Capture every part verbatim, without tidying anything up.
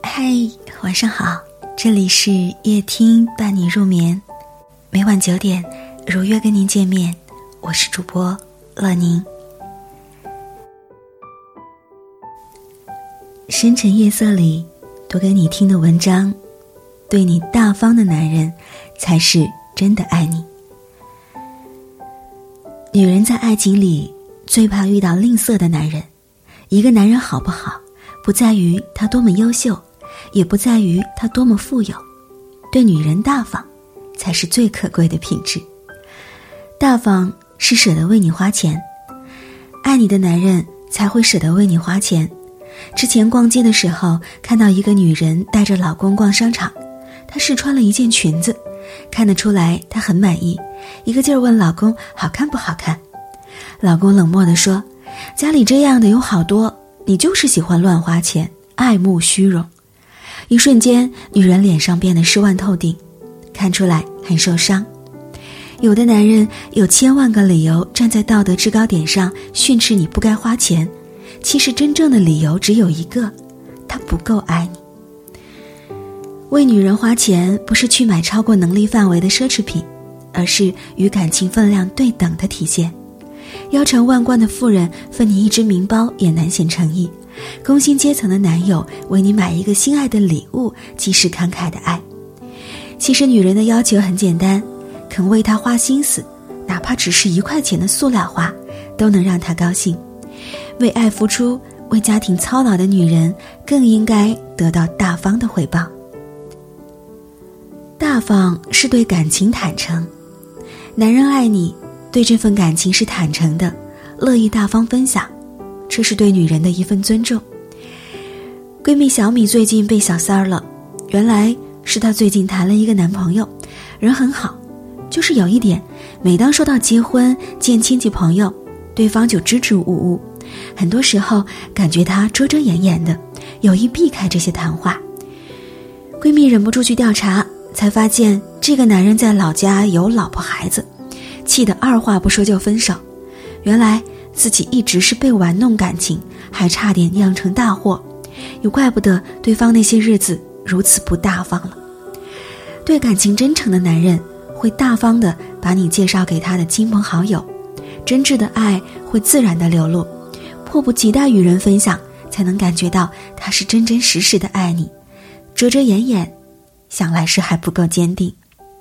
嗨，晚上好，这里是夜听伴你入眠，每晚九点如约跟您见面，我是主播乐宁。深沉夜色里读给你听的文章，对你大方的男人才是真的爱你。女人在爱情里最怕遇到吝啬的男人。一个男人好不好，不在于他多么优秀，也不在于他多么富有，对女人大方才是最可贵的品质。大方是舍得为你花钱，爱你的男人才会舍得为你花钱。之前逛街的时候，看到一个女人带着老公逛商场，她试穿了一件裙子，看得出来她很满意，一个劲儿问老公好看不好看。老公冷漠地说，家里这样的有好多，你就是喜欢乱花钱，爱慕虚荣。一瞬间，女人脸上变得失望透顶，看出来很受伤。有的男人有千万个理由站在道德制高点上训斥你不该花钱，其实真正的理由只有一个，他不够爱你。为女人花钱不是去买超过能力范围的奢侈品，而是与感情分量对等的体现。腰缠万贯的妇人分你一只名包也难显诚意，工薪阶层的男友为你买一个心爱的礼物即是慷慨的爱。其实女人的要求很简单，肯为她花心思，哪怕只是一块钱的塑料花都能让她高兴。为爱付出，为家庭操劳的女人更应该得到大方的回报。大方是对感情坦诚，男人爱你，对这份感情是坦诚的，乐意大方分享，这是对女人的一份尊重。闺蜜小米最近被小三儿了，原来是她最近谈了一个男朋友，人很好，就是有一点，每当说到结婚见亲戚朋友，对方就支支吾吾，很多时候感觉他遮遮掩掩的，有意避开这些谈话。闺蜜忍不住去调查，才发现这个男人在老家有老婆孩子，气得二话不说就分手。原来自己一直是被玩弄感情，还差点酿成大祸，又怪不得对方那些日子如此不大方了。对感情真诚的男人会大方地把你介绍给他的亲朋好友，真挚的爱会自然地流露，迫不及待与人分享，才能感觉到他是真真实实的爱你。遮遮掩掩，想来是还不够坚定。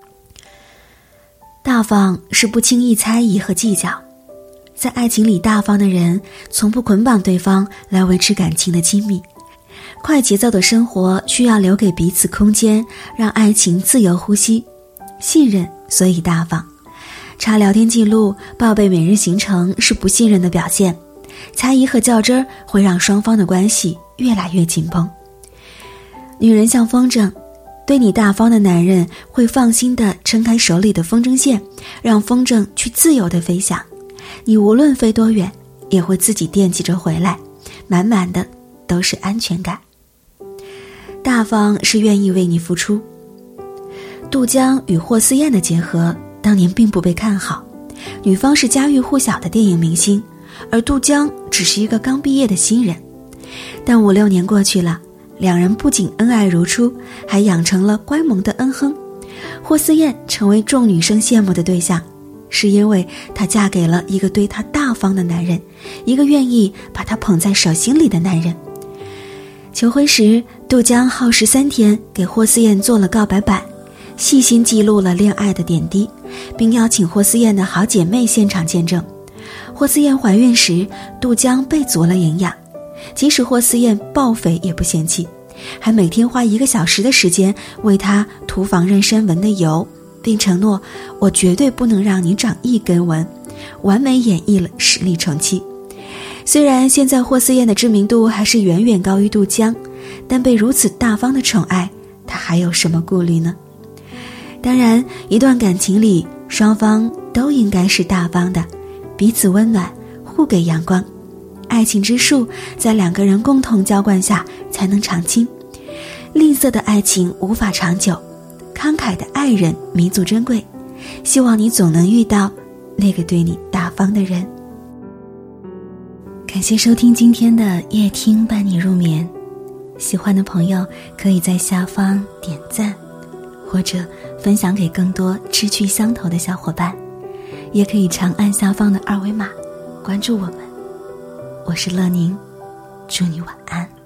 大方是不轻易猜疑和计较，在爱情里大方的人从不捆绑对方来维持感情的亲密。快节奏的生活需要留给彼此空间，让爱情自由呼吸。信任所以大方，查聊天记录报备每日行程是不信任的表现，猜疑和较真会让双方的关系越来越紧绷。女人像风筝，对你大方的男人会放心地撑开手里的风筝线，让风筝去自由地飞翔。你无论飞多远，也会自己惦记着回来，满满的都是安全感。大方是愿意为你付出。杜江与霍思燕的结合当年并不被看好，女方是家喻户晓的电影明星，而杜江只是一个刚毕业的新人。但五六年过去了，两人不仅恩爱如初，还养成了乖萌的恩哼。霍思燕成为众女生羡慕的对象，是因为她嫁给了一个对她大方的男人，一个愿意把她捧在手心里的男人。求婚时，杜江耗时三天给霍思燕做了告白板，细心记录了恋爱的点滴，并邀请霍思燕的好姐妹现场见证。霍思燕怀孕时，杜江备足了营养，即使霍思燕暴肥也不嫌弃，还每天花一个小时的时间为她涂防妊娠纹的油，并承诺我绝对不能让你长一根纹，完美演绎了实力宠妻。虽然现在霍思燕的知名度还是远远高于杜江，但被如此大方的宠爱，她还有什么顾虑呢？当然，一段感情里双方都应该是大方的，彼此温暖，互给阳光。爱情之树在两个人共同浇灌下才能长青。吝啬的爱情无法长久，慷慨的爱人弥足珍贵。希望你总能遇到那个对你大方的人。感谢收听今天的夜听伴你入眠。 喜欢的朋友可以在下方点赞，或者分享给更多志趣相投的小伙伴，也可以长按下方的二维码关注我们。我是乐宁，祝你晚安。